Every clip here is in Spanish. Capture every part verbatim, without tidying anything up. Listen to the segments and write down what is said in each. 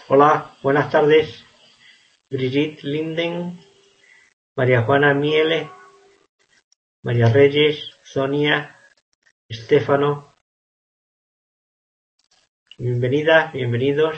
Hola, buenas tardes. Brigitte Linden, María Juana Mieles, María Reyes, Sonia, Estefano. Bienvenidas, bienvenidos.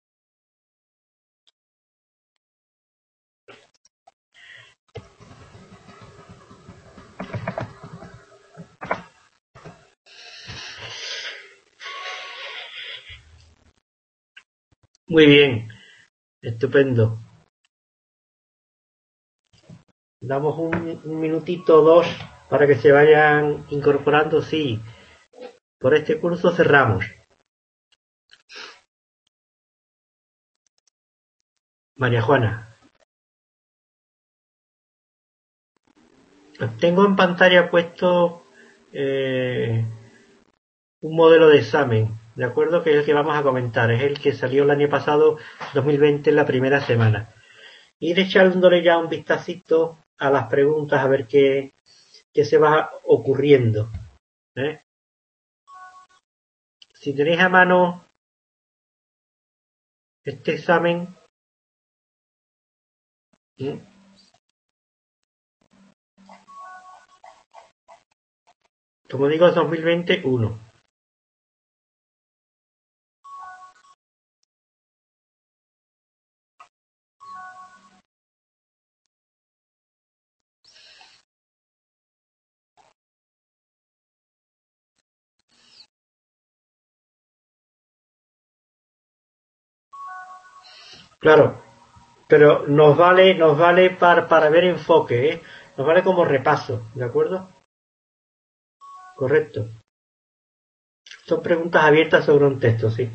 Muy bien, estupendo. Damos un, un minutito o dos para que se vayan incorporando. Sí, por este curso cerramos. María Juana. Tengo en pantalla puesto eh, un modelo de examen, ¿de acuerdo? Que es el que vamos a comentar. Es el que salió el año pasado, dos mil veinte, en la primera semana. Ir echándole ya un vistacito a las preguntas a ver qué, qué se va ocurriendo. ¿eh? Si tenéis a mano este examen, ¿eh? como digo, es dos mil veinte uno. Claro, pero nos vale, nos vale para, para ver enfoque, ¿eh? Nos vale como repaso, ¿de acuerdo? Correcto. Son preguntas abiertas sobre un texto, sí.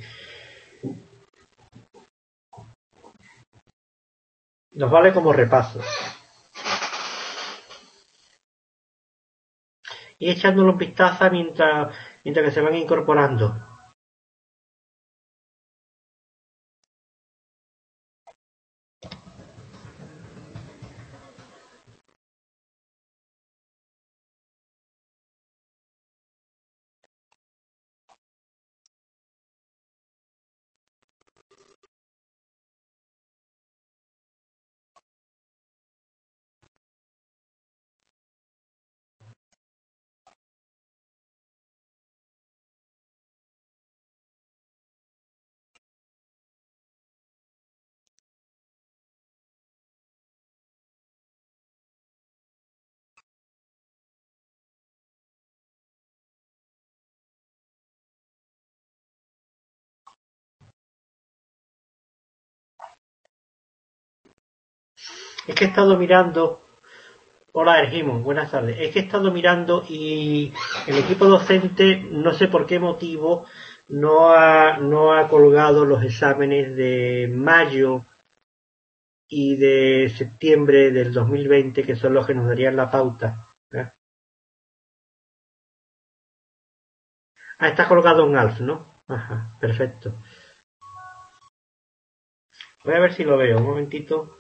Nos vale como repaso. Y echándole un vistazo mientras, mientras que se van incorporando. Es que he estado mirando. Hola, Ergimo, buenas tardes. Es que he estado mirando y el equipo docente, no sé por qué motivo, no ha, no ha colgado los exámenes de mayo y de septiembre del dos mil veinte, que son los que nos darían la pauta. ¿eh? Ah, está colgado en Alf, ¿no? Ajá, perfecto. Voy a ver si lo veo, un momentito.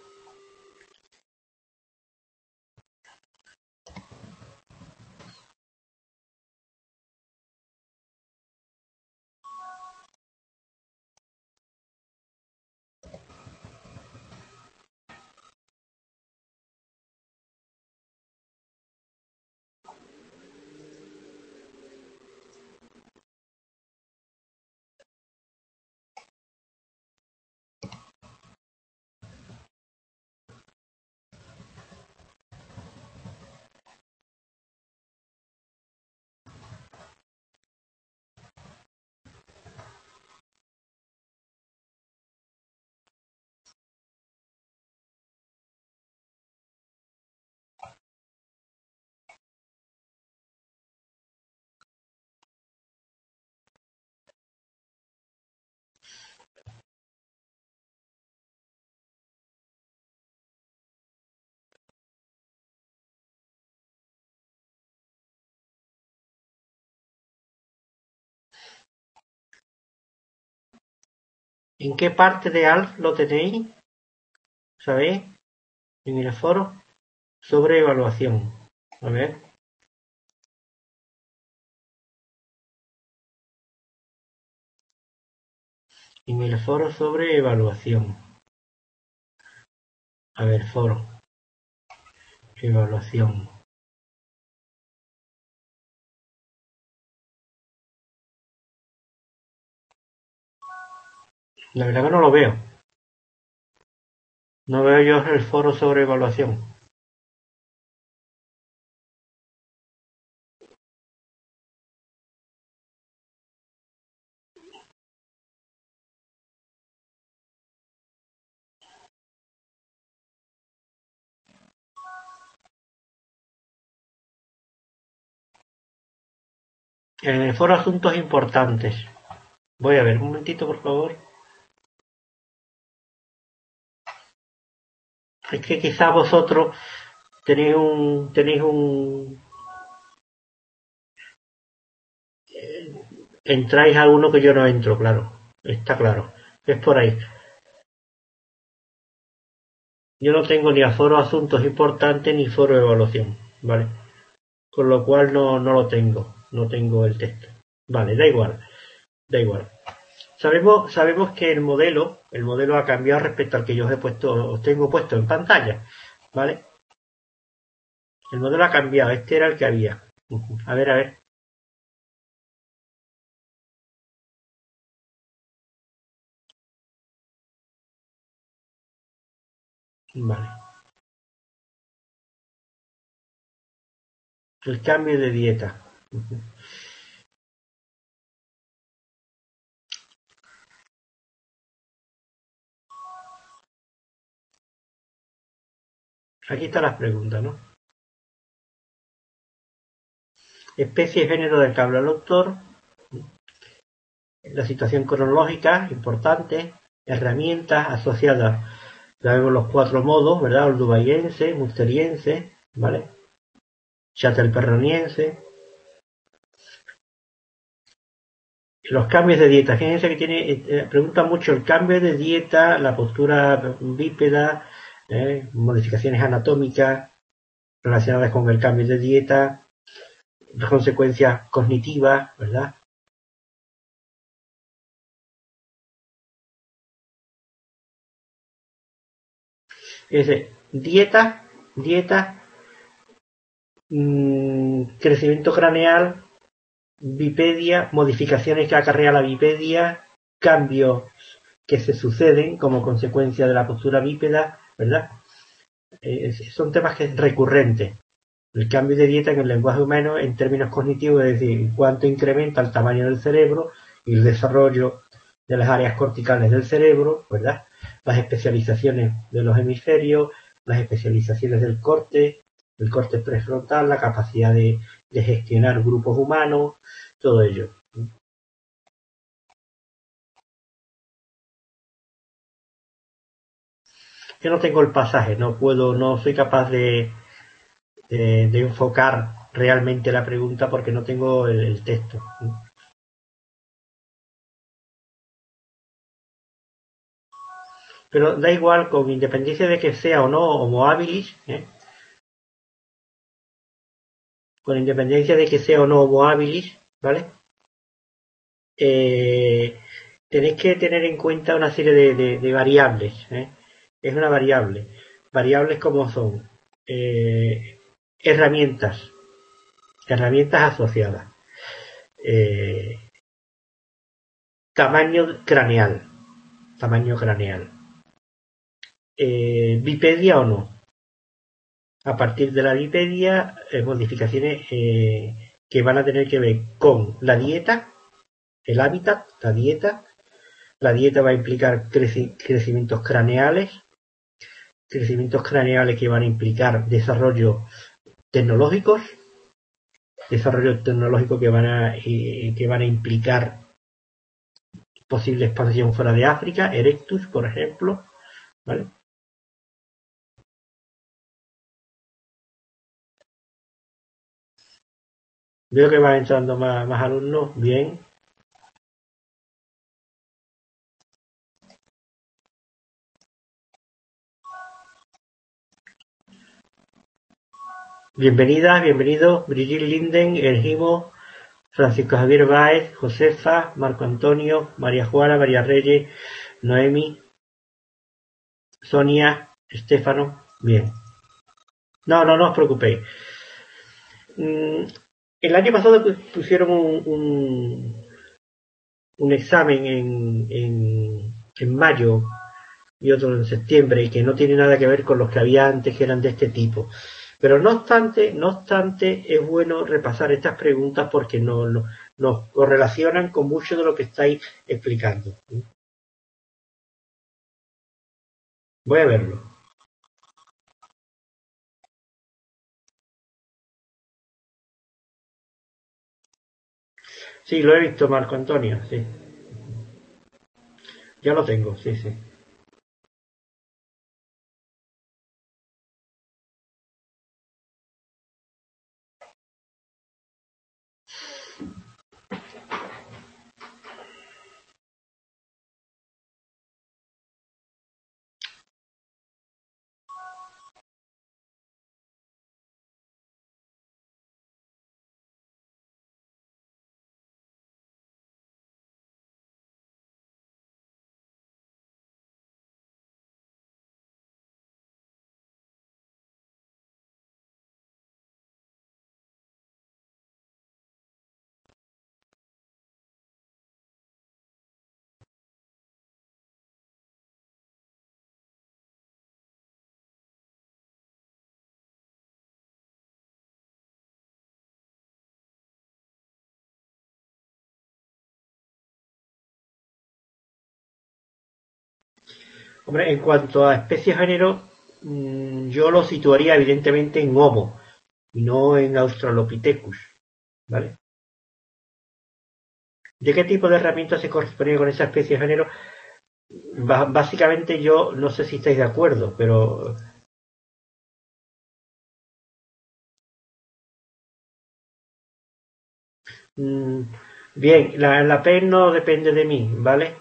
¿En qué parte de Alf lo tenéis? ¿Sabéis? En el foro sobre evaluación. A ver. En el foro sobre evaluación. A ver, foro. Evaluación. La verdad que no lo veo. No veo yo el foro sobre evaluación. En el foro asuntos importantes. Voy a ver, un momentito, por favor. Es que quizá vosotros tenéis un... tenéis un... entráis a uno que yo no entro, claro. Está claro. Es por ahí. Yo no tengo ni a foro asuntos importantes ni foro de evaluación, ¿vale? Con lo cual no, no lo tengo. No tengo el texto. Vale, da igual. Da igual. Sabemos, sabemos que el modelo, el modelo ha cambiado respecto al que yo os he puesto, os tengo puesto en pantalla, ¿vale? El modelo ha cambiado, este era el que había. A ver, a ver. Vale. El cambio de dieta. Aquí están las preguntas, ¿no? Especie y género del que habla el autor. La situación cronológica, importante. Herramientas asociadas. Ya vemos los cuatro modos, ¿verdad? Ordubaiense, musteriense, ¿vale? Chatelperroniense. Los cambios de dieta. Fíjense que tiene, eh, pregunta mucho el cambio de dieta, la postura bípeda, eh, modificaciones anatómicas relacionadas con el cambio de dieta, las consecuencias cognitivas, ¿verdad? Es decir, dieta, dieta, mmm, crecimiento craneal, bipedia, modificaciones que acarrea la bipedia, cambios que se suceden como consecuencia de la postura bípeda, ¿verdad? Eh, son temas que es recurrentes. El cambio de dieta en el lenguaje humano en términos cognitivos, es decir, cuánto incrementa el tamaño del cerebro y el desarrollo de las áreas corticales del cerebro, ¿verdad? Las especializaciones de los hemisferios, las especializaciones del corte, el corte prefrontal, la capacidad de, de gestionar grupos humanos, todo ello. Yo no tengo el pasaje, no puedo, no soy capaz de, de, de enfocar realmente la pregunta porque no tengo el, el texto. Pero da igual, con independencia de que sea o no homo habilis, ¿eh? Con independencia de que sea o no homo habilis, ¿vale? Eh, tenéis que tener en cuenta una serie de, de, de variables, ¿eh? Es una variable. Variables como son eh, herramientas, herramientas asociadas, eh, tamaño craneal, tamaño craneal, eh, bipedia o no. A partir de la bipedia, eh, modificaciones eh, que van a tener que ver con la dieta, el hábitat, la dieta. La dieta va a implicar creci crecimientos craneales, crecimientos craneales que van a implicar desarrollo tecnológicos, desarrollo tecnológico que van a, eh, que van a implicar posible expansión fuera de África, Erectus, por ejemplo, ¿vale? Veo que van entrando más, más alumnos, bien. Bienvenida, bienvenido, Brigitte Linden, Ergimo, Francisco Javier Báez, Josefa, Marco Antonio, María Juana, María Reyes, Noemi, Sonia, Estefano. Bien. No, no, no os preocupéis. Mm, el año pasado pusieron un, un, un examen en, en, en mayo y otro en septiembre, y que no tiene nada que ver con los que había antes, que eran de este tipo. Pero no obstante, no obstante, es bueno repasar estas preguntas porque no, no, nos correlacionan con mucho de lo que estáis explicando. Voy a verlo. Sí, lo he visto, Marco Antonio, sí. Ya lo tengo, sí, sí. Hombre, en cuanto a especie género, mmm, yo lo situaría evidentemente en Homo y no en Australopithecus, ¿vale? ¿De qué tipo de herramientas se corresponde con esa especie género? B- básicamente yo no sé si estáis de acuerdo, pero mmm, bien, la, la P no depende de mí, ¿vale?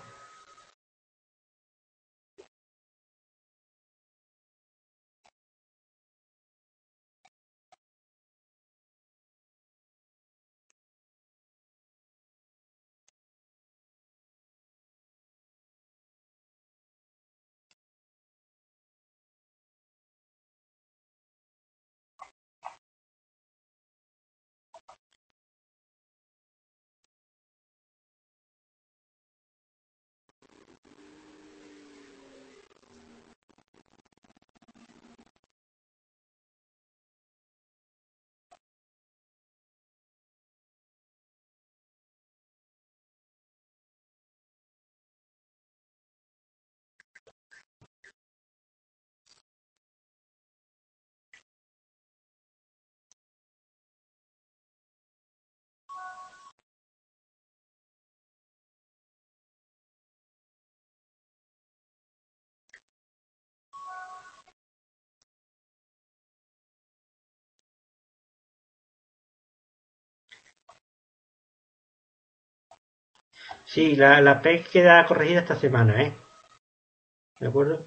Sí, la, la P queda corregida esta semana, ¿eh? ¿De acuerdo?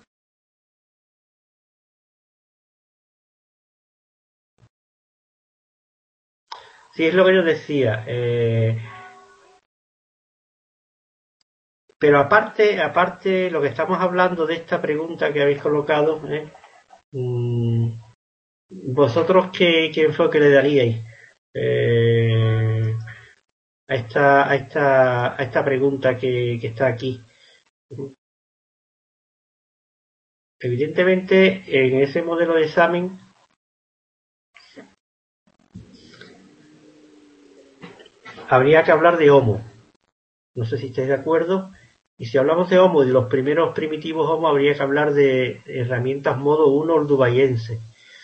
Sí, es lo que yo decía. Eh, pero aparte, aparte, lo que estamos hablando de esta pregunta que habéis colocado, ¿eh? Mm, ¿vosotros qué, qué enfoque le daríais eh, a esta, a esta, a esta pregunta que, que está aquí? Evidentemente, en ese modelo de examen habría que hablar de Homo. No sé si estáis de acuerdo. Y si hablamos de Homo y de los primeros primitivos Homo, habría que hablar de herramientas modo uno ordubayense.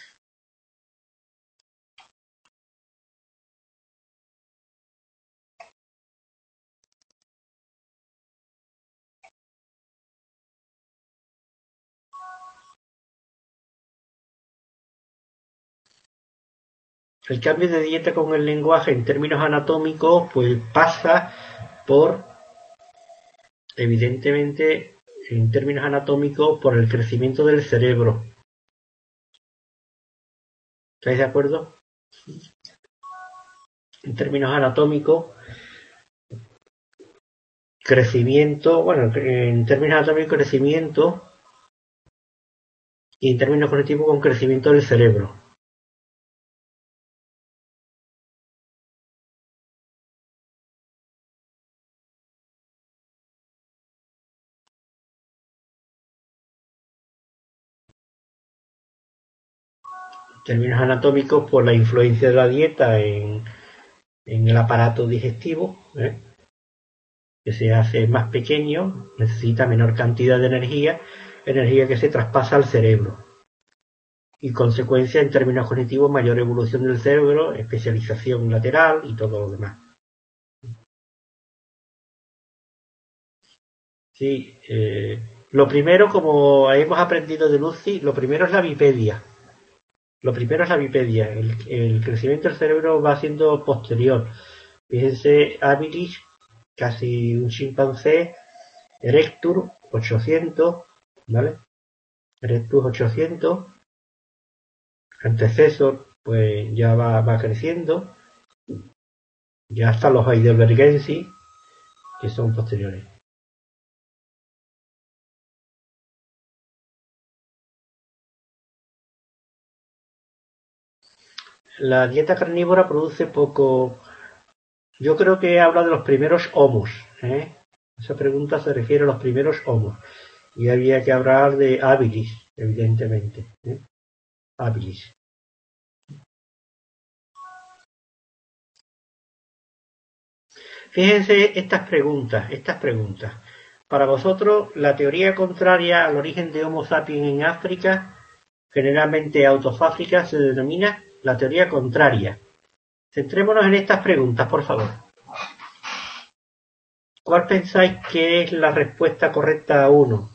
El cambio de dieta con el lenguaje en términos anatómicos, pues pasa por, evidentemente, en términos anatómicos, por el crecimiento del cerebro. ¿Estáis de acuerdo? en términos anatómicos, crecimiento, bueno, en términos anatómicos, crecimiento, y en términos cognitivos, con crecimiento del cerebro. En términos anatómicos, por la influencia de la dieta en, en el aparato digestivo, ¿eh? que se hace más pequeño, necesita menor cantidad de energía, energía que se traspasa al cerebro. Y consecuencia, en términos cognitivos, mayor evolución del cerebro, especialización lateral y todo lo demás. Sí, eh, lo primero, como hemos aprendido de Lucy, lo primero es la bipedia. Lo primero es la bipedia. El, el crecimiento del cerebro va siendo posterior. Fíjense, habilis, casi un chimpancé, Erectus ochocientos, ¿vale? Erectus ochocientos, antecesor, pues ya va, va creciendo, ya hasta los heidelbergensis, que son posteriores. La dieta carnívora produce poco. Yo creo que habla de los primeros homos, ¿eh? Esa pregunta se refiere a los primeros homos. Y había que hablar de habilis, evidentemente, ¿eh? Habilis. Fíjense estas preguntas, estas preguntas. Para vosotros, la teoría contraria al origen de Homo sapiens en África, generalmente autofágica, se denomina la teoría contraria. Centrémonos en estas preguntas, por favor. ¿Cuál pensáis que es la respuesta correcta a uno?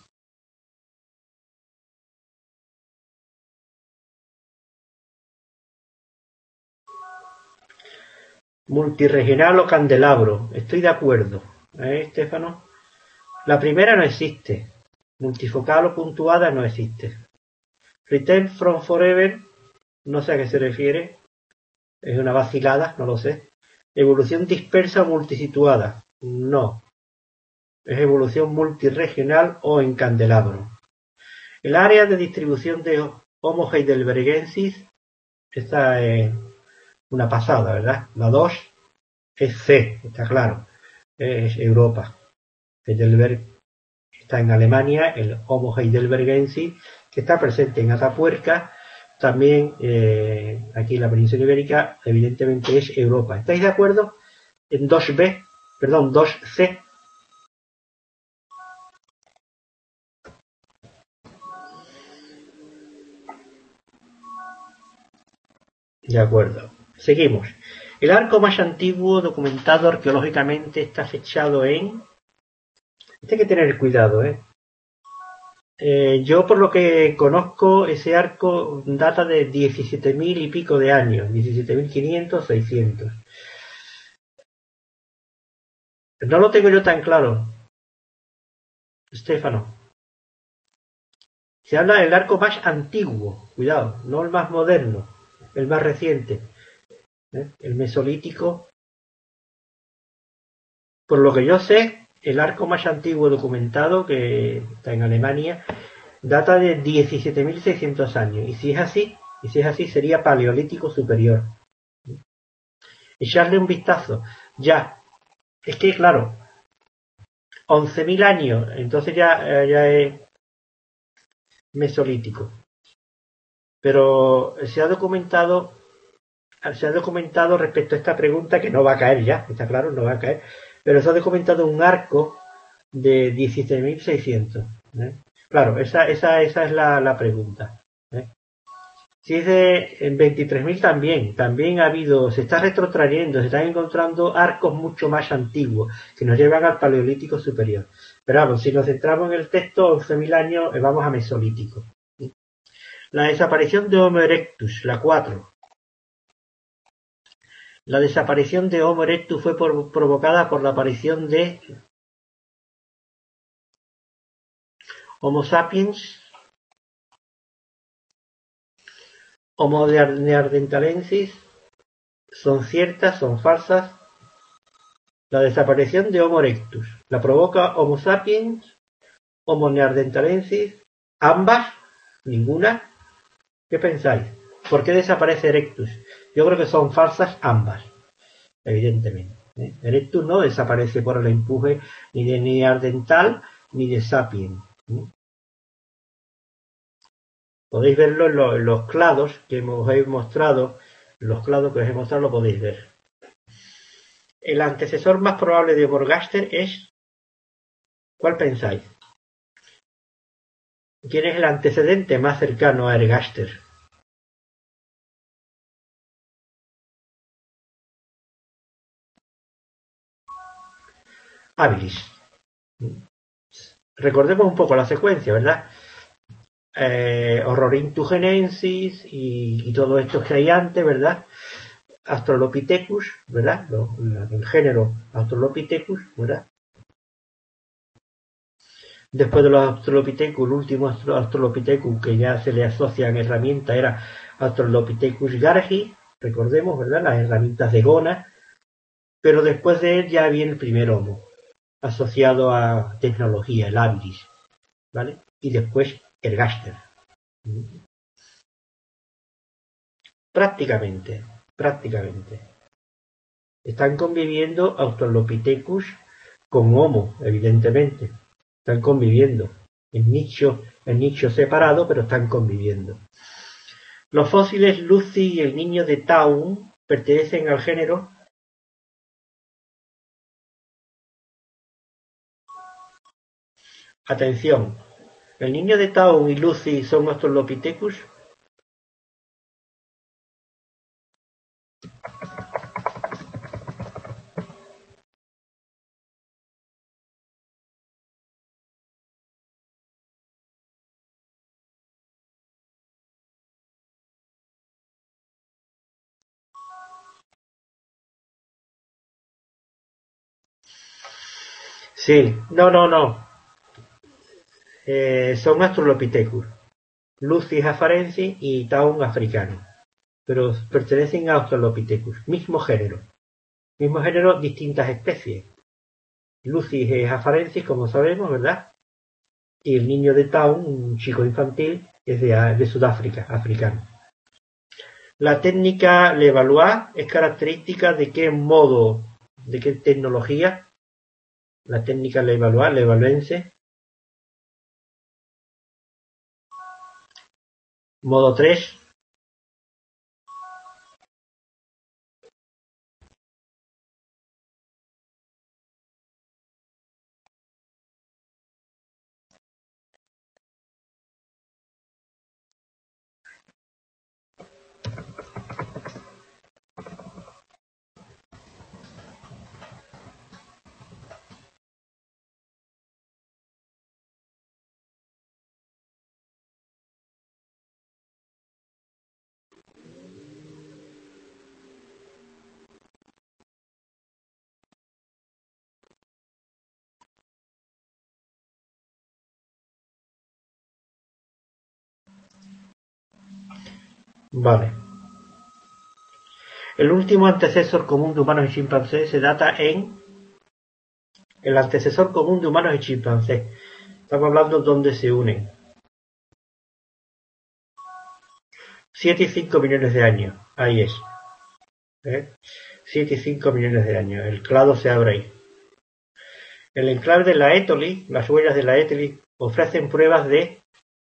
Multirregional o candelabro. Estoy de acuerdo. ¿Eh, Estefano? La primera no existe. Multifocal o puntuada no existe. Return from Forever, no sé a qué se refiere. Es una vacilada, no lo sé. Evolución dispersa o multisituada. No. Es evolución multirregional o en candelabro. El área de distribución de Homo heidelbergensis, esta es una pasada, ¿verdad? La dos es C, está claro. Es Europa. Heidelberg está en Alemania, el Homo heidelbergensis, que está presente en Atapuerca, también eh, aquí en la península ibérica, evidentemente es Europa. ¿Estáis de acuerdo? En dos B, perdón, dos C. De acuerdo. Seguimos. El arco más antiguo documentado arqueológicamente está fechado en... Este hay que tener cuidado, ¿eh? Eh, yo por lo que conozco, ese arco data de diecisiete mil y pico de años, diecisiete mil quinientos, seiscientos. No lo tengo yo tan claro, Estefano. Se habla del arco más antiguo, cuidado, no el más moderno, el más reciente, ¿eh? El mesolítico. Por lo que yo sé, el arco más antiguo documentado, que está en Alemania, data de diecisiete mil seiscientos años. Y si es así, y si es así, sería paleolítico superior. Echarle un vistazo. Ya, es que claro, once mil años, entonces ya, ya es mesolítico. Pero se ha documentado, se ha documentado respecto a esta pregunta, que no va a caer ya, está claro, no va a caer, pero se ha documentado un arco de diecisiete mil seiscientos. ¿eh? Claro, esa, esa, esa es la, la pregunta. ¿eh? Si es de veintitrés mil también, también ha habido, se está retrotrayendo, se están encontrando arcos mucho más antiguos que nos llevan al paleolítico superior. Pero vamos, si nos centramos en el texto, once mil años, vamos a mesolítico. La desaparición de Homo erectus, la cuatro. La desaparición de Homo erectus fue por, provocada por la aparición de Homo sapiens, Homo neanderthalensis, ¿Son ciertas? ¿Son falsas? La desaparición de Homo erectus, ¿la provoca Homo sapiens? ¿Homo neanderthalensis? ¿Ambas? ¿Ninguna? ¿Qué pensáis? ¿Por qué desaparece Erectus? Yo creo que son falsas ambas, evidentemente. ¿eh? Erectus no desaparece por el empuje ni de neandertal ni de sapiens. ¿eh? Podéis verlo en, lo, en los clados que os he mostrado. Los clados que os he mostrado lo podéis ver. El antecesor más probable de Morgaster es... ¿Cuál pensáis? ¿Quién es el antecedente más cercano a Ergaster? Habilis. Recordemos un poco la secuencia, ¿verdad? Eh, Horrorintugenensis y, y todo esto que hay antes, ¿verdad? Australopithecus, ¿verdad? Lo, la, el género Australopithecus, ¿verdad? Después de los Australopithecus, el último Australopithecus que ya se le asocian herramientas era Australopithecus gargi, recordemos, ¿verdad? Las herramientas de Gona, pero después de él ya viene el primer Homo, asociado a tecnología, el habilis, ¿vale? Y después Ergaster. Prácticamente, prácticamente. Están conviviendo Australopithecus con Homo, evidentemente. Están conviviendo. En nicho, en nicho separado, pero están conviviendo. Los fósiles Lucy y el niño de Taun pertenecen al género. Atención, ¿el niño de Taun y Lucy son Australopithecus? Sí, no, no, no. Eh, son Australopithecus. Lucy es afarensis y Taun africano. Pero pertenecen a Australopithecus, mismo género. Mismo género, distintas especies. Lucy es afarensis, como sabemos, ¿verdad? Y el niño de Taun, un chico infantil, es de, de Sudáfrica, africano. La técnica Levallois es característica de qué modo, de qué tecnología. La técnica Levallois, Levalloense. Modo tres. Vale. El último antecesor común de humanos y chimpancés se data en el antecesor común de humanos y chimpancés. Estamos hablando de dónde se unen. siete y cinco millones de años. Ahí es. ¿Eh? siete y cinco millones de años. El clado se abre ahí. El enclave de la Étoli, las huellas de la Étoli, ofrecen pruebas de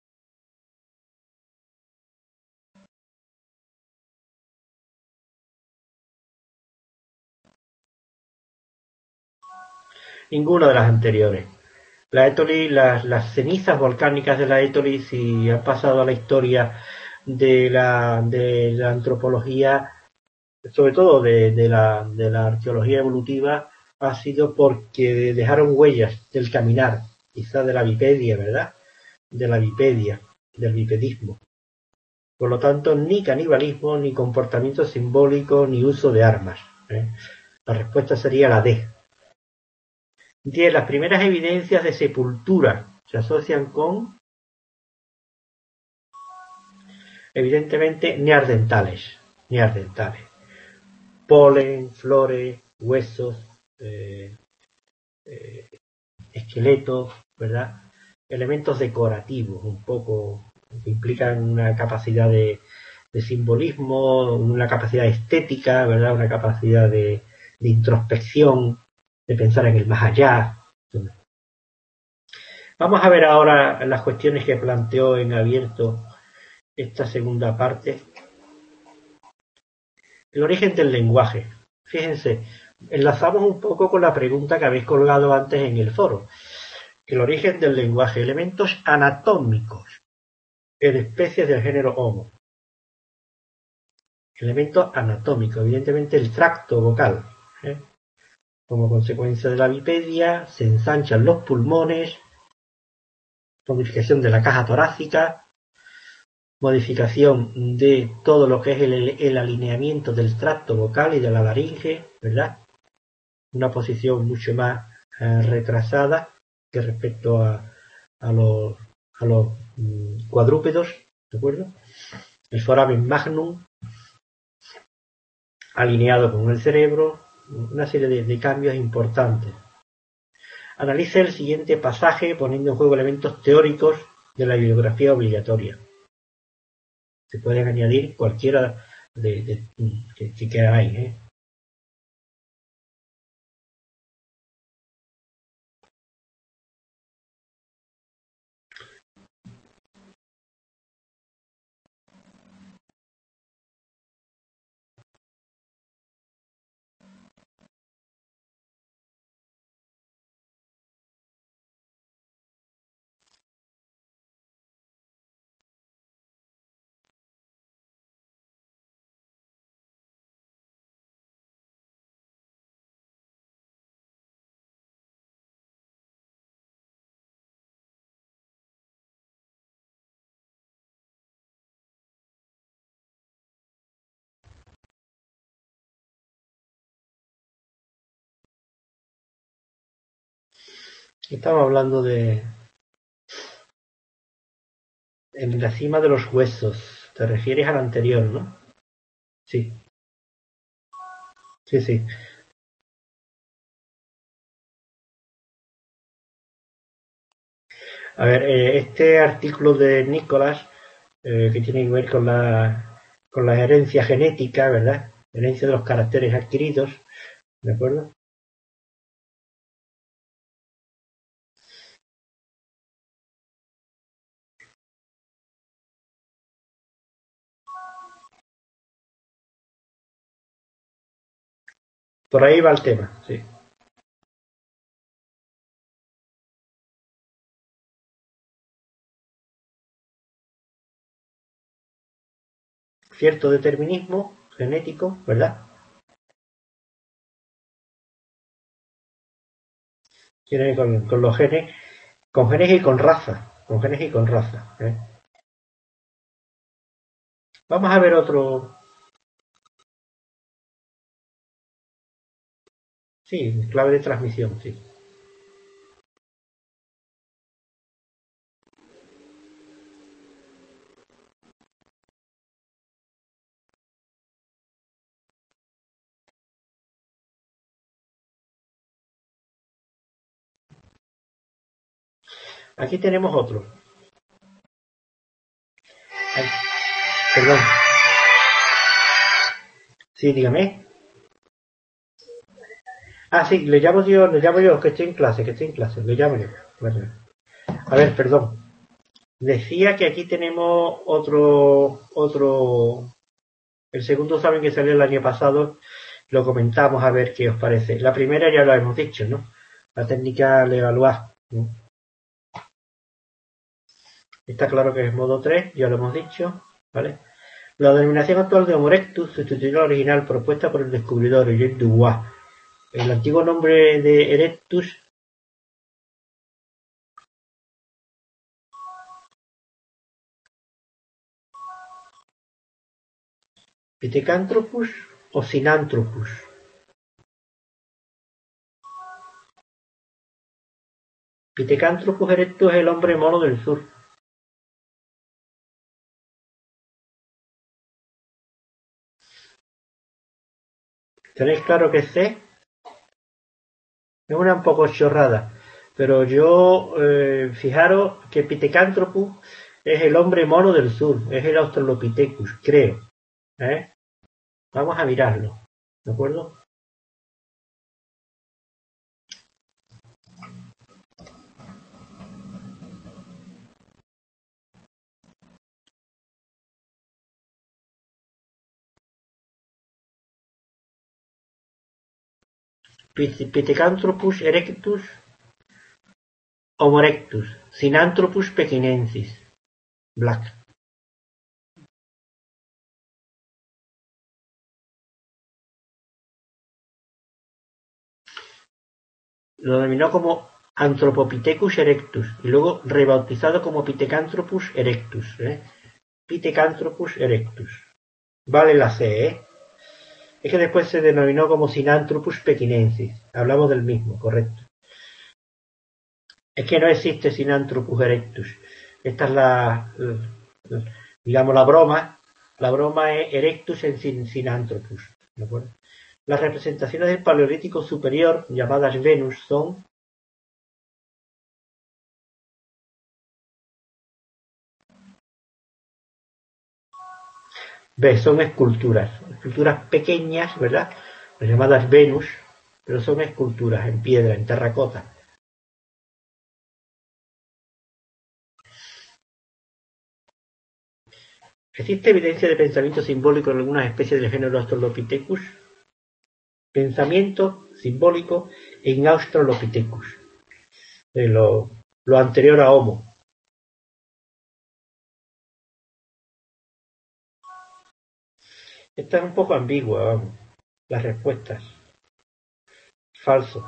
ninguna de las anteriores. La Étoli, las, las cenizas volcánicas de la Étoli, si han pasado a la historia de la, de la antropología, sobre todo de, de, la, de la arqueología evolutiva, ha sido porque dejaron huellas del caminar, quizá de la bipedia, ¿verdad? De la bipedia, del bipedismo. Por lo tanto, ni canibalismo, ni comportamiento simbólico, ni uso de armas. ¿eh? La respuesta sería la D. diez. Las primeras evidencias de sepultura se asocian con, evidentemente, neandertales. Neandertales. polen, flores, huesos, eh, eh, esqueletos, ¿verdad? Elementos decorativos, un poco, que implican una capacidad de, de simbolismo, una capacidad estética, ¿verdad? Una capacidad de, de introspección, de pensar en el más allá. Vamos a ver ahora las cuestiones que planteó en abierto esta segunda parte. El origen del lenguaje. Fíjense, enlazamos un poco con la pregunta que habéis colgado antes en el foro. El origen del lenguaje, elementos anatómicos en especies del género Homo. Elementos anatómicos, evidentemente el tracto vocal. ¿eh? Como consecuencia de la bipedia, se ensanchan los pulmones, modificación de la caja torácica, modificación de todo lo que es el, el alineamiento del tracto vocal y de la laringe, ¿verdad? Una posición mucho más eh, retrasada que respecto a, a los, a los mm, cuadrúpedos, ¿de acuerdo? El foramen magnum, alineado con el cerebro, una serie de, de cambios importantes. Analice el siguiente pasaje poniendo en juego elementos teóricos de la bibliografía obligatoria. Se pueden añadir cualquiera de, de, que, que queráis. ¿eh? Estamos hablando de en la cima de los huesos. Te refieres al anterior, ¿no? Sí, sí, sí. A ver, eh, este artículo de Nicolás, eh, que tiene que ver con la, con la herencia genética, ¿verdad? Herencia de los caracteres adquiridos, ¿de acuerdo? Por ahí va el tema, sí. Cierto determinismo genético, ¿verdad? Tiene con, con los genes, con genes y con raza, con genes y con raza. ¿eh? Vamos a ver otro, sí, clave de transmisión, sí. Aquí tenemos otro. Ay, perdón. Sí, dígame. Ah, sí, le llamo yo, le llamo yo, que estoy en clase, que estoy en clase, le llamo yo. Bueno, a ver, perdón. Decía que aquí tenemos otro, otro, el segundo examen que salió el año pasado, lo comentamos a ver qué os parece. La primera ya lo hemos dicho, ¿no? La técnica de evaluar. ¿no? Está claro que es modo tres, ya lo hemos dicho, ¿vale? La denominación actual de Homo erectus sustituyó la original propuesta por el descubridor Eugène Dubois. El antiguo nombre de Erectus Pithecanthropus o Sinanthropus. Pithecanthropus erectus es el hombre mono del sur. ¿Tenéis claro que es C? Es una un poco chorrada, pero yo, eh, fijaros que Pithecanthropus es el hombre mono del sur, es el Australopithecus, creo. ¿eh? Vamos a mirarlo, ¿de acuerdo? Pithecanthropus erectus, Homo erectus, Sinanthropus pekinensis, Black. Lo denominó como Anthropopithecus erectus y luego rebautizado como Pithecanthropus erectus. ¿eh? Pithecanthropus erectus. Vale la C, ¿eh? Es que después se denominó como Sinanthropus pekinensis. Hablamos del mismo, correcto. Es que no existe Sinanthropus erectus. Esta es la, digamos, la broma. La broma es erectus en Sinanthropus. ¿De acuerdo? Las representaciones del Paleolítico superior, llamadas Venus, son ¿ves? Son esculturas, esculturas pequeñas, ¿verdad? Las llamadas Venus, pero son esculturas en piedra, en terracota. ¿Existe evidencia de pensamiento simbólico en algunas especies del género Australopithecus? Pensamiento simbólico en Australopithecus, de lo, lo anterior a Homo. Esta es un poco ambigua, vamos, las respuestas. Falso.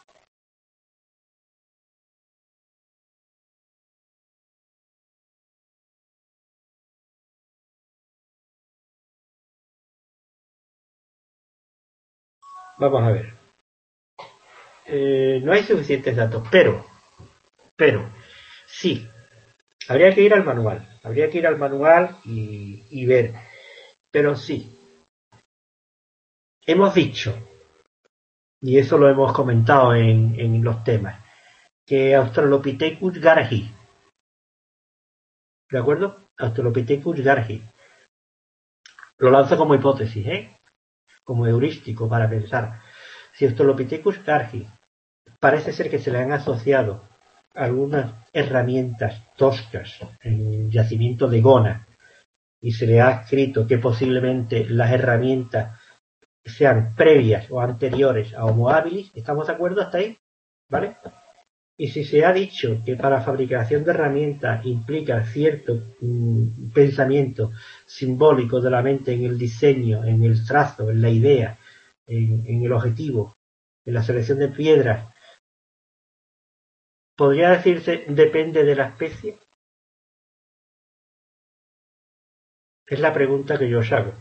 Vamos a ver. Eh, no hay suficientes datos, pero, pero, sí, habría que ir al manual, habría que ir al manual y, y ver, pero sí, hemos dicho, y eso lo hemos comentado en, en los temas, que Australopithecus gargi, ¿de acuerdo? Australopithecus gargi. Lo lanzo como hipótesis, ¿eh? Como heurístico para pensar. Si Australopithecus gargi parece ser que se le han asociado algunas herramientas toscas en yacimiento de Gona y se le ha escrito que posiblemente las herramientas sean previas o anteriores a Homo habilis, ¿estamos de acuerdo hasta ahí? ¿Vale? Y si se ha dicho que para fabricación de herramientas implica cierto mmm, pensamiento simbólico de la mente en el diseño, en el trazo, en la idea, en, en el objetivo, en la selección de piedras, ¿podría decirse depende de la especie? Es la pregunta que yo os hago.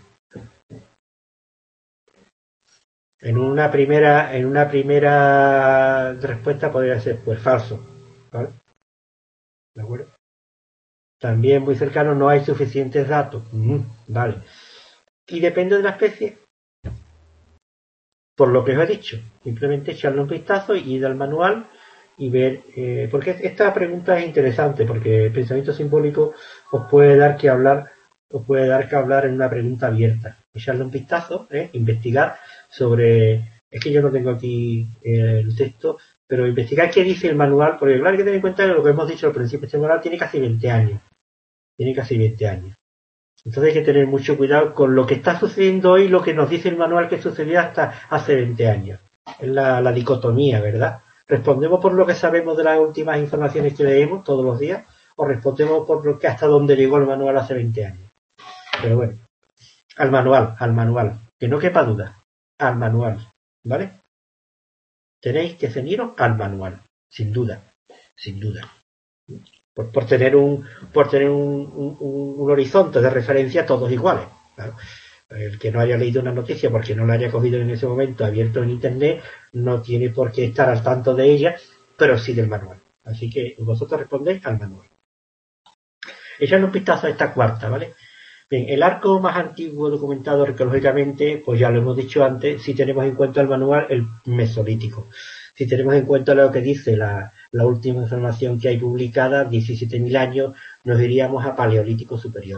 En una primera, en una primera respuesta podría ser pues falso, ¿vale? ¿De acuerdo? También muy cercano, no hay suficientes datos. Mm, vale. Y depende de la especie. Por lo que os he dicho, simplemente echarle un vistazo y ir al manual y ver, eh, porque esta pregunta es interesante, porque el pensamiento simbólico os puede dar que hablar, os puede dar que hablar en una pregunta abierta. Echarle un vistazo, ¿eh? Investigar sobre, es que yo no tengo aquí eh, el texto, pero investigar qué dice el manual, porque claro, hay que tener en cuenta que lo que hemos dicho al principio, este manual tiene casi veinte años, tiene casi veinte años. Entonces hay que tener mucho cuidado con lo que está sucediendo hoy, lo que nos dice el manual que sucedió hasta hace veinte años. Es la, la dicotomía, ¿verdad? ¿Respondemos por lo que sabemos de las últimas informaciones que leemos todos los días o respondemos por lo que hasta dónde llegó el manual hace veinte años? Pero bueno, al manual, al manual. Que no quepa duda. Al manual, ¿vale? Tenéis que ceñiros al manual, sin duda, sin duda. Por, por tener un por tener un, un, un horizonte de referencia todos iguales. Claro. El que no haya leído una noticia porque no la haya cogido en ese momento abierto en internet no tiene por qué estar al tanto de ella, pero sí del manual. Así que vosotros respondéis al manual. Echadle un vistazo a esta cuarta, ¿vale? Bien, el arco más antiguo documentado arqueológicamente, pues ya lo hemos dicho antes, si tenemos en cuenta el manual, el Mesolítico. Si tenemos en cuenta lo que dice la, la última información que hay publicada, diecisiete mil años, nos iríamos a Paleolítico Superior.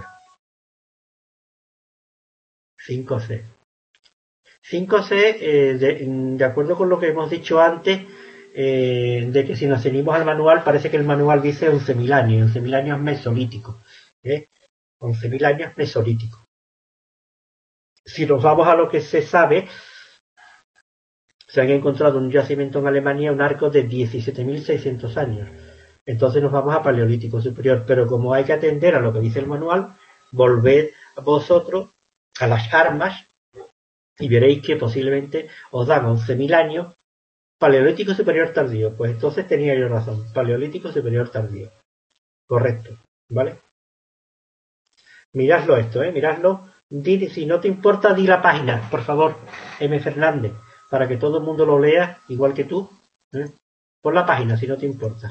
cinco ce. cinco ce, eh, de, de acuerdo con lo que hemos dicho antes, eh, de que si nos ceñimos al manual, parece que el manual dice once mil años, once mil años mesolíticos. ¿eh? once mil años mesolíticos. Si nos vamos a lo que se sabe, se han encontrado un yacimiento en Alemania, un arco de diecisiete mil seiscientos años. Entonces nos vamos a Paleolítico Superior. Pero como hay que atender a lo que dice el manual, volved vosotros a las armas y veréis que posiblemente os dan once mil años. Paleolítico Superior tardío. Pues entonces tenía yo razón. Paleolítico Superior tardío. Correcto. ¿Vale? Miradlo esto, ¿eh? Miradlo. Di, si no te importa, di la página, por favor, M. Fernández, para que todo el mundo lo lea, igual que tú. ¿eh? Pon la página, si no te importa.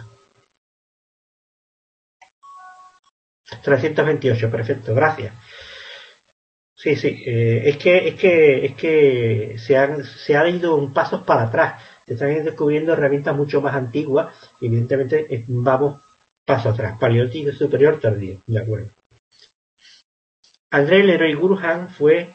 trescientos veintiocho, perfecto, gracias. Sí, sí, eh, es que es que es que se han se ha ido un pasos para atrás. Se están descubriendo herramientas mucho más antiguas y evidentemente eh, vamos paso atrás. Paleolítico Superior tardío, de acuerdo. André Leroy Gurhan fue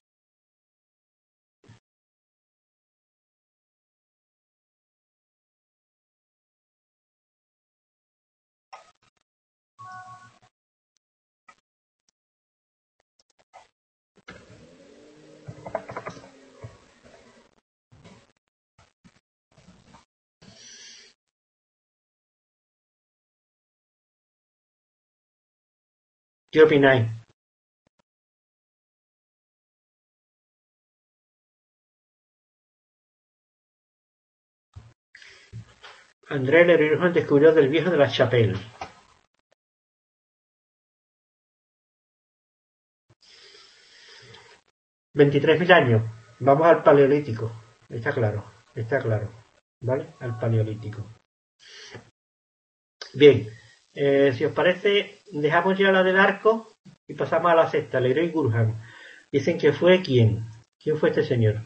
¿qué opináis? André Leroy Gurhan descubrió del viejo de la Chapelle. veintitrés mil años. Vamos al Paleolítico. Está claro, está claro. ¿Vale? Al Paleolítico. Bien, eh, si os parece, dejamos ya la del arco y pasamos a la sexta, Leroy Gurhan. Dicen que fue quién. ¿Quién fue este señor?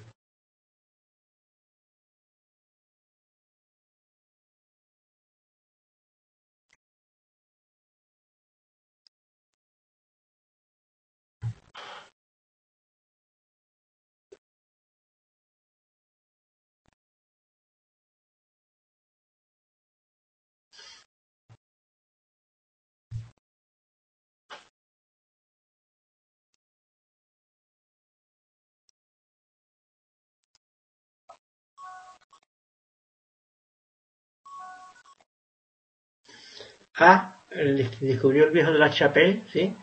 Ah, el que descubrió el viejo de la Chapelle, ¿sí?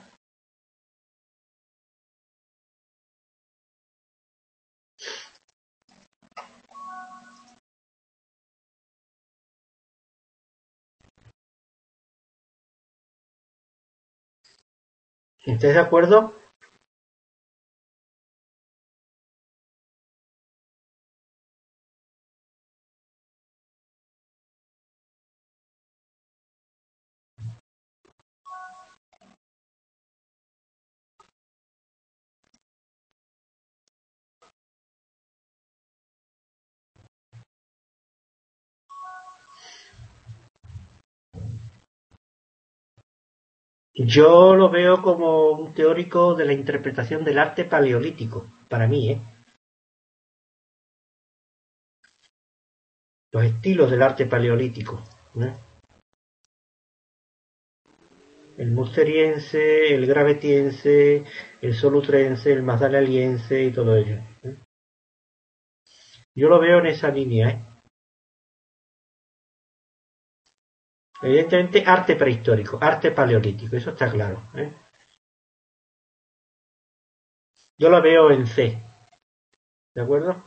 ¿Estáis de acuerdo? Yo lo veo como un teórico de la interpretación del arte paleolítico, para mí, ¿eh? Los estilos del arte paleolítico. ¿eh? El musteriense, el gravetiense, el solutrense, el magdaleniense y todo ello. ¿eh? Yo lo veo en esa línea, ¿eh? Evidentemente arte prehistórico, arte paleolítico, eso está claro. ¿eh? Yo lo veo en C, ¿de acuerdo?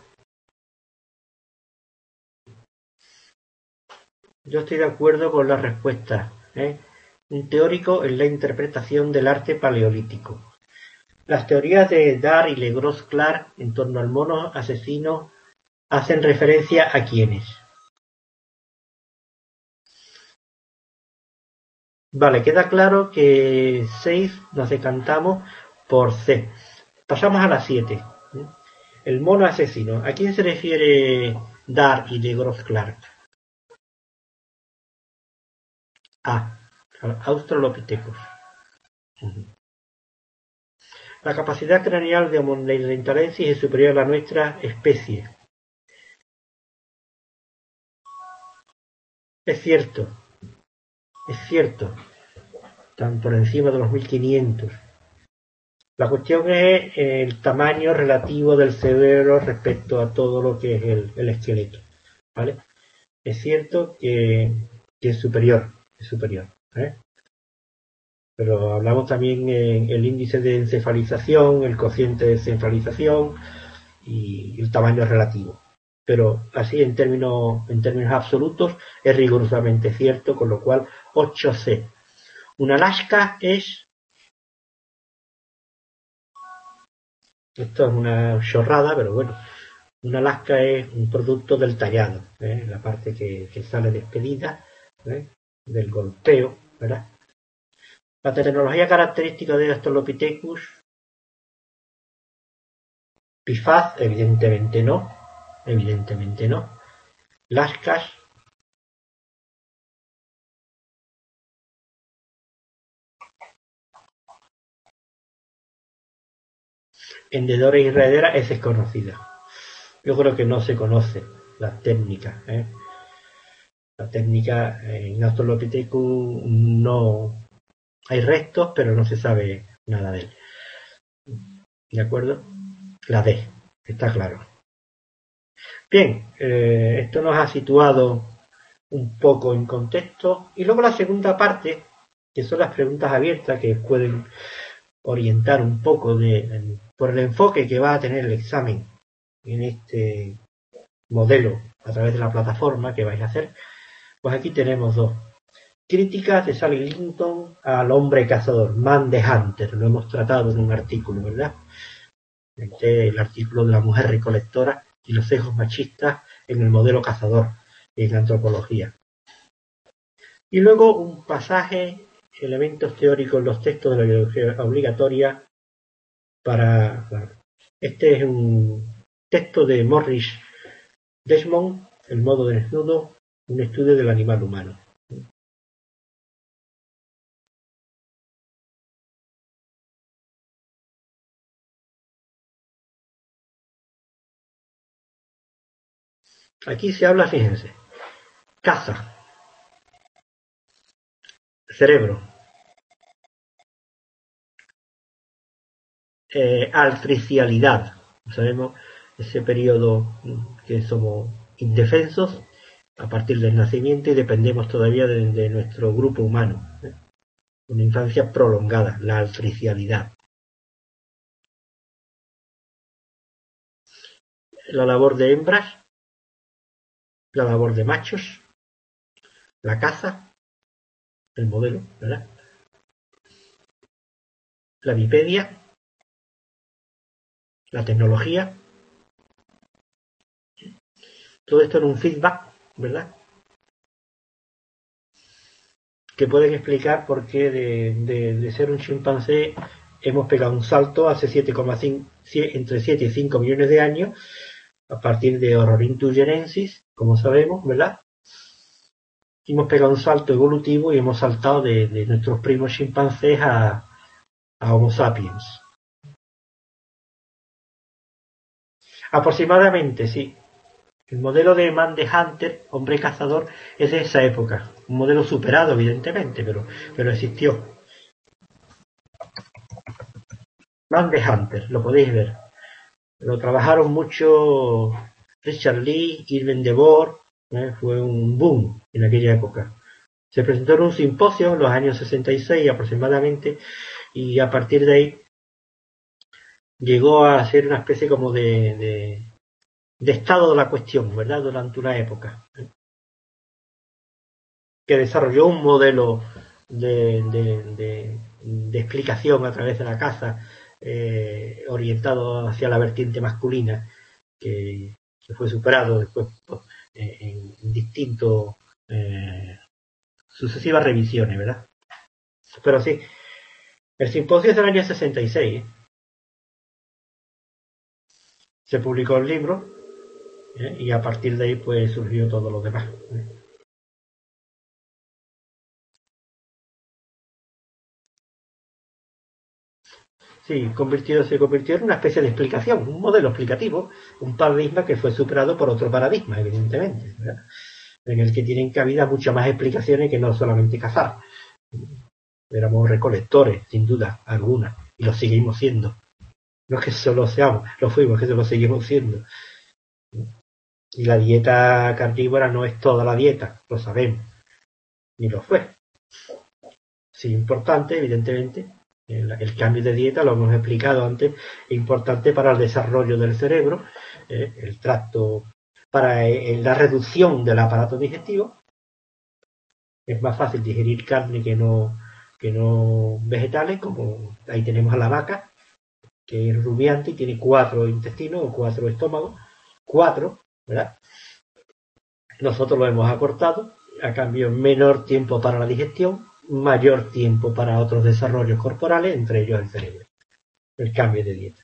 Yo estoy de acuerdo con la respuesta. ¿eh? Un teórico en la interpretación del arte paleolítico. Las teorías de Dare y Legros-Clark en torno al mono asesino hacen referencia a quiénes. Vale, queda claro que seis nos decantamos por C. Pasamos a la siete. El mono asesino. ¿A quién se refiere Dar y de Groth-Clark? A. Australopithecus. Uh-huh. La capacidad craneal de Homo-neanderthalensis es superior a la nuestra especie. Es cierto. Es cierto. Están por encima de los mil quinientos. La cuestión es el tamaño relativo del cerebro respecto a todo lo que es el, el esqueleto, ¿vale? Es cierto que, que es superior, es superior, ¿eh? Pero hablamos también en el índice de encefalización, el cociente de encefalización y el tamaño relativo. Pero así en términos, en términos absolutos es rigurosamente cierto, con lo cual ocho C. Una lasca es... Esto es una chorrada, pero bueno. Una lasca es un producto del tallado, ¿eh? La parte que, que sale despedida, ¿eh? Del golpeo, ¿verdad? La tecnología característica de Australopithecus, Pifaz, evidentemente no, evidentemente no. Lascas, hendedores y rederas es desconocida. Yo creo que no se conoce la técnica, ¿eh? La técnica en Australopithecus no hay restos, pero no se sabe nada de él. ¿De acuerdo? La D, está claro. Bien, eh, esto nos ha situado un poco en contexto. Y luego la segunda parte, que son las preguntas abiertas, que pueden orientar un poco de, por el enfoque que va a tener el examen en este modelo a través de la plataforma que vais a hacer. Pues aquí tenemos dos. Críticas de Sally Linton al hombre cazador, Man the Hunter. Lo hemos tratado en un artículo, ¿verdad? Este, el artículo de la mujer recolectora y los sesgos machistas en el modelo cazador en antropología. Y luego un pasaje, elementos teóricos en los textos de la biología obligatoria para... Este es un texto de Morris Desmond, El modo de desnudo, un estudio del animal humano. Aquí se habla, fíjense, caza, cerebro, eh, altricialidad. Sabemos ese periodo que somos indefensos a partir del nacimiento y dependemos todavía de, de nuestro grupo humano. ¿eh? Una infancia prolongada, la altricialidad. La labor de hembras, la labor de machos, la caza, el modelo, ¿verdad? La vipedia, la tecnología, todo esto en un feedback, ¿verdad? Que pueden explicar por qué de, de, de ser un chimpancé hemos pegado un salto hace siete coma cinco, entre siete y cinco millones de años, a partir de Ororhyntugenesis, como sabemos, ¿verdad? Hemos pegado un salto evolutivo y hemos saltado de, de nuestros primos chimpancés a, a Homo sapiens. Aproximadamente, sí. El modelo de Man the Hunter, hombre cazador, es de esa época. Un modelo superado, evidentemente, pero, pero existió. Man the Hunter, lo podéis ver. Lo trabajaron mucho Richard Lee, Irving DeVore, ¿eh? Fue un boom en aquella época. Se presentó en un simposio en los años sesenta y seis aproximadamente, y a partir de ahí llegó a ser una especie como de, de, de estado de la cuestión, ¿verdad? Durante una época. ¿eh? Que desarrolló un modelo de, de, de, de explicación a través de la caza, eh, orientado hacia la vertiente masculina, que, que fue superado después eh, en, en distintos eh, sucesivas revisiones, ¿verdad? Pero sí, el simposio es del año sesenta y seis, ¿eh? se publicó el libro, ¿eh? Y a partir de ahí pues surgió todo lo demás, ¿eh? Sí, convirtió, se convirtió en una especie de explicación, un modelo explicativo, un paradigma que fue superado por otro paradigma, evidentemente, ¿verdad? En el que tienen cabida muchas más explicaciones que no solamente cazar. Éramos recolectores, sin duda alguna, y lo seguimos siendo. No es que solo seamos, lo fuimos, es que lo seguimos siendo. Y la dieta carnívora no es toda la dieta, lo sabemos, ni lo fue. Sí, importante, evidentemente, el, el cambio de dieta, lo hemos explicado antes, es importante para el desarrollo del cerebro, eh, el tracto, para eh, la reducción del aparato digestivo. Es más fácil digerir carne que no, que no vegetales, como ahí tenemos a la vaca, que es rumiante y tiene cuatro intestinos o cuatro estómagos, cuatro, ¿verdad? Nosotros lo hemos acortado, a cambio menor tiempo para la digestión, mayor tiempo para otros desarrollos corporales, entre ellos el cerebro, el cambio de dieta.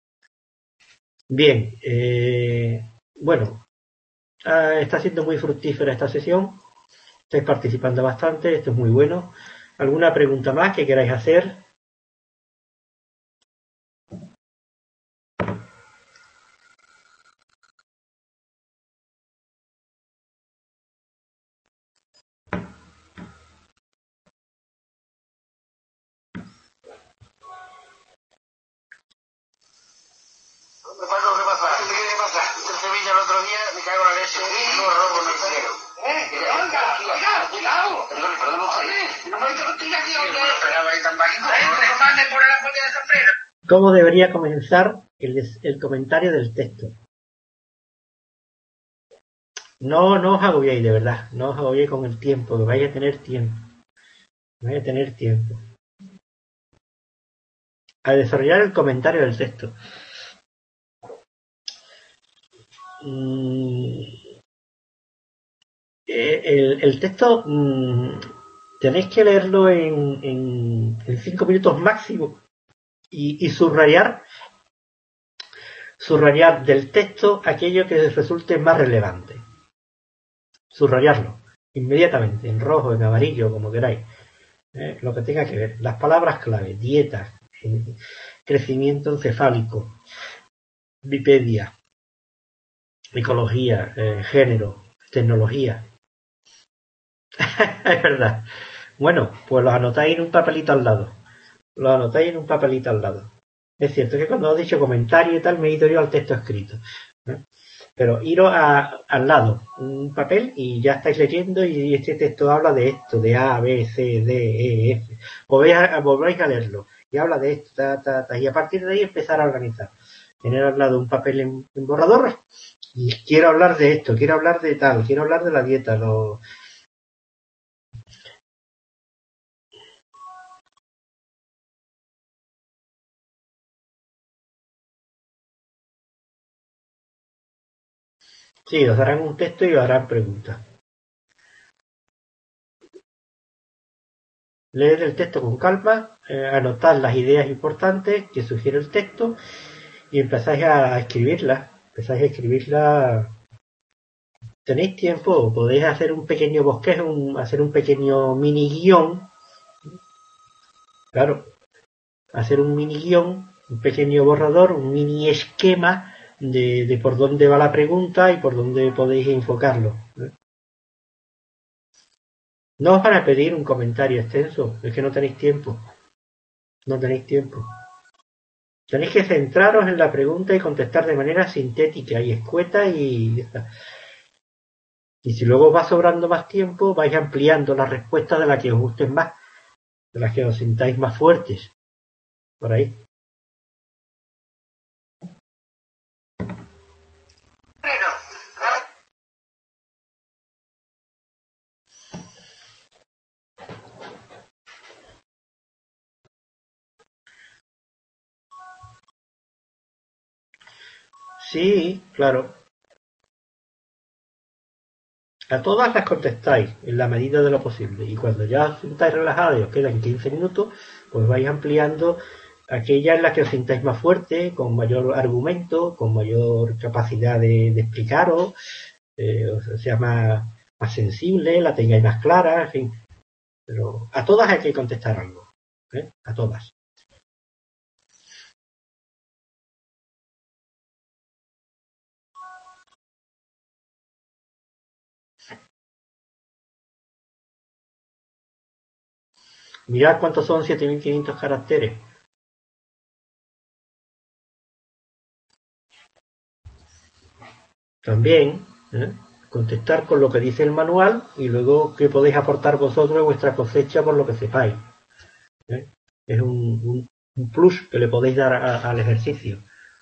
Bien, eh, bueno, eh, está siendo muy fructífera esta sesión, estáis participando bastante, esto es muy bueno. ¿Alguna pregunta más que queráis hacer? Paco, ¿qué pasa? ¿Qué pasa? El Sevilla el otro día me cago en la leche y no robo ni cero. ¿Eh? Oiga, oiga, cuidado. Perdón, perdón, no me estoy aquí, hombre. No esperaba ahí tan bajito. No mande por la fuente de San Pedro. ¿Cómo debería comenzar el, el comentario del texto? No, no os agobiéis, de verdad. No os agobiéis con el tiempo, que vais a tener tiempo. Vais a tener tiempo. A desarrollar el comentario del texto. Mm, el, el texto mm, tenéis que leerlo en, en, en cinco minutos máximo y, y subrayar subrayar del texto aquello que resulte más relevante. Subrayarlo inmediatamente, en rojo, en amarillo, como queráis. Eh, lo que tenga que ver. Las palabras clave: dieta, crecimiento encefálico, Wikipedia, ecología, eh, género, tecnología. Es verdad. Bueno, pues lo anotáis en un papelito al lado. Lo anotáis en un papelito al lado. Es cierto que cuando he dicho comentario y tal, me he ido yo al texto escrito. ¿eh? Pero iros a, al lado, un papel, y ya estáis leyendo, y este texto habla de esto, de A, B, C, D, E, F. Volvéis a, volvéis a leerlo, y habla de esto, ta, ta, ta, y a partir de ahí empezar a organizar. Tener al lado un papel en, en borrador, y quiero hablar de esto, quiero hablar de tal, quiero hablar de la dieta, lo... Sí, os darán un texto y os harán preguntas. Leed el texto con calma, eh, anotad las ideas importantes que sugiere el texto y empezáis a escribirlas. Empezáis a escribirlas. Tenéis tiempo, podéis hacer un pequeño bosquejo, un, hacer un pequeño mini guión. Claro, hacer un mini guión, un pequeño borrador, un mini esquema de, de por dónde va la pregunta y por dónde podéis enfocarlo. ¿eh? No os van a pedir un comentario extenso, es que no tenéis tiempo. No tenéis tiempo. Tenéis que centraros en la pregunta y contestar de manera sintética y escueta y... Y si luego va sobrando más tiempo, vais ampliando la respuesta de la que os gusten más, de las que os sintáis más fuertes. Por ahí. Sí, claro. A todas las contestáis en la medida de lo posible. Y cuando ya os sintáis relajados y os quedan quince minutos, pues vais ampliando aquella en la que os sintáis más fuerte, con mayor argumento, con mayor capacidad de, de explicaros, eh, o sea, más, más sensible, la tengáis más clara, en fin. Pero a todas hay que contestar algo, ¿eh? A todas. Mirad cuántos son siete mil quinientos caracteres. También, ¿eh? Contestar con lo que dice el manual y luego qué podéis aportar vosotros vuestra cosecha por lo que sepáis, ¿eh? Es un, un, un plus que le podéis dar a, al ejercicio.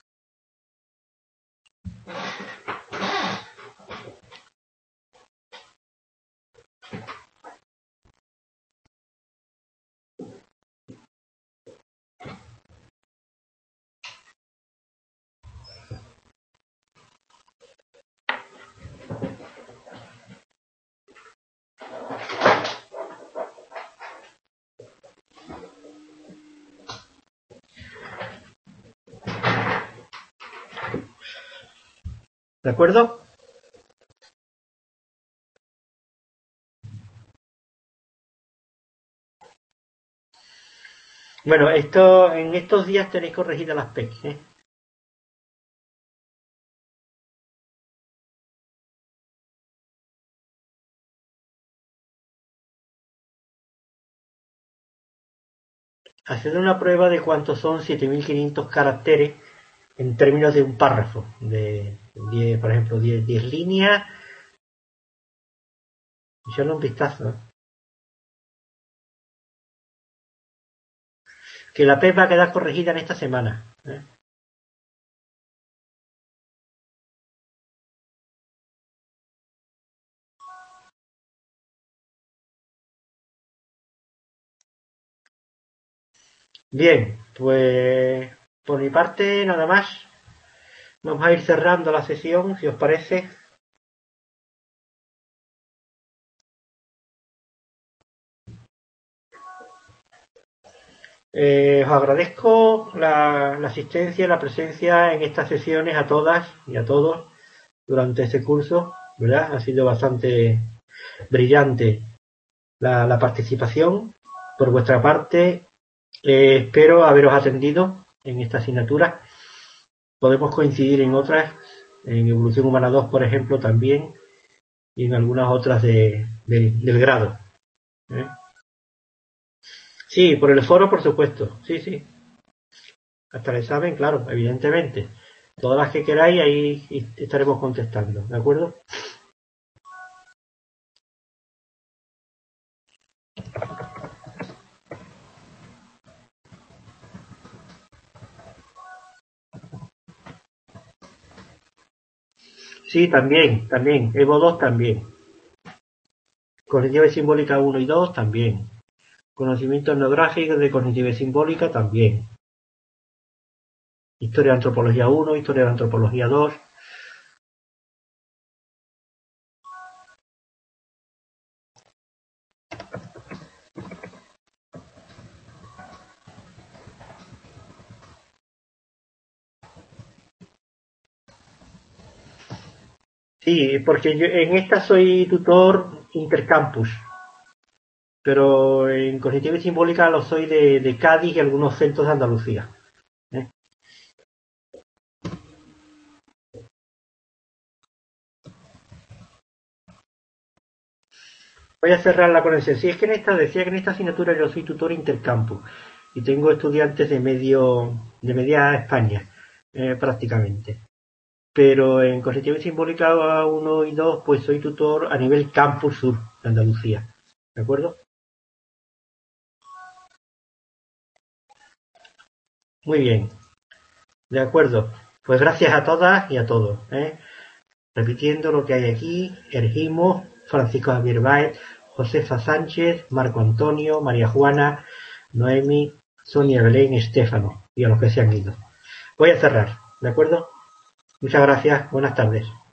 ¿De acuerdo? Bueno, esto, en estos días tenéis corregidas las P E C, ¿eh? Haced una prueba de cuántos son siete mil quinientos caracteres en términos de un párrafo, de diez, por ejemplo, diez, diez líneas. Echarle un vistazo, ¿eh? Que la P E C va a quedar corregida en esta semana, ¿eh? Bien, pues por mi parte nada más. Vamos a ir cerrando la sesión, si os parece. Eh, os agradezco la, la asistencia y la presencia en estas sesiones a todas y a todos durante este curso, ¿verdad? Ha sido bastante brillante la, la participación por vuestra parte. Eh, espero haberos atendido en esta asignatura. Podemos coincidir en otras, en Evolución Humana dos, por ejemplo, también, y en algunas otras de, de, del grado, ¿eh? Sí, por el foro, por supuesto. Sí, sí. Hasta el examen, claro, evidentemente. Todas las que queráis, ahí estaremos contestando, ¿de acuerdo? Sí, también, también. Evo dos también. Cognitiva y simbólica uno y dos también. Conocimiento etnográfico de cognitiva y simbólica también. Historia de antropología uno, historia de antropología dos. Sí, porque yo en esta soy tutor intercampus, pero en cognitiva y simbólica lo soy de, de Cádiz y algunos centros de Andalucía, ¿eh? Voy a cerrar la conexión. Sí, es que en esta decía que en esta asignatura yo soy tutor intercampus y tengo estudiantes de medio de media España, eh, prácticamente. Pero en cognitiva y simbólica uno y dos, pues soy tutor a nivel campus sur de Andalucía, ¿de acuerdo? Muy bien, de acuerdo. Pues gracias a todas y a todos, ¿eh? Repitiendo lo que hay aquí: Ergimo, Francisco Javier Báez, Josefa Sánchez, Marco Antonio, María Juana, Noemi, Sonia Belén, Estéfano y a los que se han ido. Voy a cerrar, ¿de acuerdo? Muchas gracias, buenas tardes.